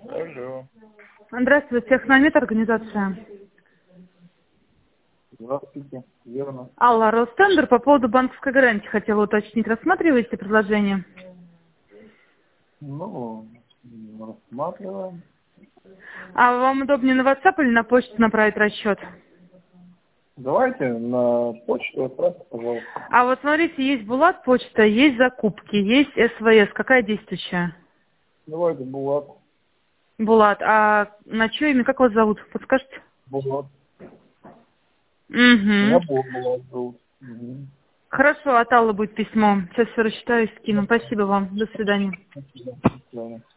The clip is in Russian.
Алло. Здравствуйте, Техномет, организация. Здравствуйте. Верно. Алла, Ростендер, по поводу банковской гарантии хотела уточнить. Рассматриваете предложение? Ну, рассматриваем. А вам удобнее на WhatsApp или на почту направить расчет? Давайте на почту отправьте, пожалуйста. А вот смотрите, есть Булат почта, есть закупки, есть СВС. Какая действующая? Давайте Булат. Булат, а на чье имя, как вас зовут? Подскажете? Булат. Меня Угу. Булат зовут. Угу. Хорошо, от Аллы будет письмо. Сейчас все рассчитаю и скину. Спасибо вам. До свидания. До свидания.